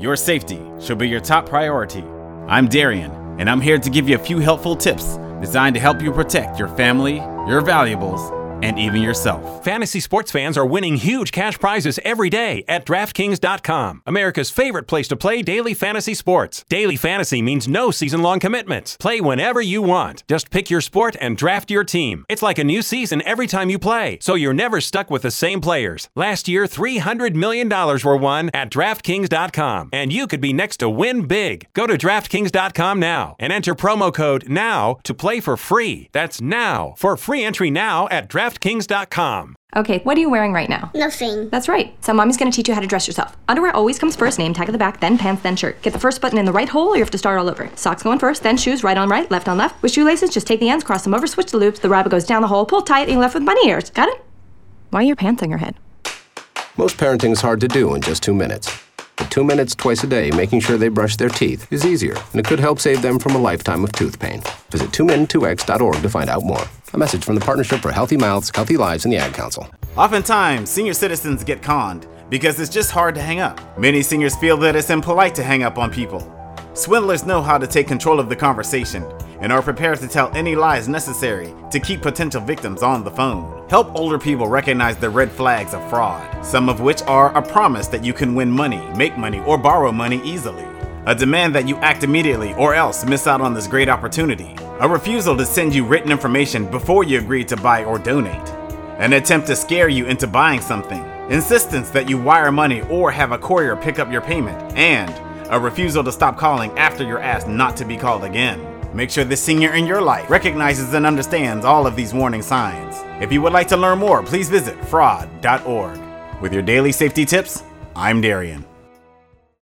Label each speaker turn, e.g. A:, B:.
A: Your safety should be your top priority. I'm Darian, and I'm here to give you a few helpful tips designed to help you protect your family, your valuables, and even yourself.
B: Fantasy sports fans are winning huge cash prizes every day at DraftKings.com, America's favorite place to play daily fantasy sports. Daily fantasy means no season-long commitments. Play whenever you want. Just pick your sport and draft your team. It's like a new season every time you play, so you're never stuck with the same players. Last year, $300 million were won at DraftKings.com, and you could be next to win big. Go to DraftKings.com now and enter promo code NOW to play for free. That's NOW for free entry now at DraftKings.com.
C: Okay, what are you wearing right now?
D: Nothing.
C: That's right. So mommy's gonna teach you how to dress yourself. Underwear always comes first, name tag at the back, then pants, then shirt. Get the first button in the right hole or you have to start all over. Socks going first, then shoes, right on right, left on left. With shoelaces, just take the ends, cross them over, switch the loops, the rabbit goes down the hole, pull tight, and you're left with bunny ears. Got it? Why are your pants on your head?
E: Most parenting's hard to do in just 2 minutes. But 2 minutes twice a day making sure they brush their teeth is easier, and it could help save them from a lifetime of tooth pain. Visit 2min2x.org to find out more. A message from the Partnership for Healthy Mouths, Healthy Lives, and the Ad Council.
A: Oftentimes, senior citizens get conned because it's just hard to hang up. Many seniors feel that it's impolite to hang up on people. Swindlers know how to take control of the conversation and are prepared to tell any lies necessary to keep potential victims on the phone. Help older people recognize the red flags of fraud, some of which are a promise that you can win money, make money, or borrow money easily, a demand that you act immediately or else miss out on this great opportunity, a refusal to send you written information before you agree to buy or donate, an attempt to scare you into buying something, insistence that you wire money or have a courier pick up your payment, and a refusal to stop calling after you're asked not to be called again. Make sure the senior in your life recognizes and understands all of these warning signs. If you would like to learn more, please visit fraud.org. With your daily safety tips, I'm Darian.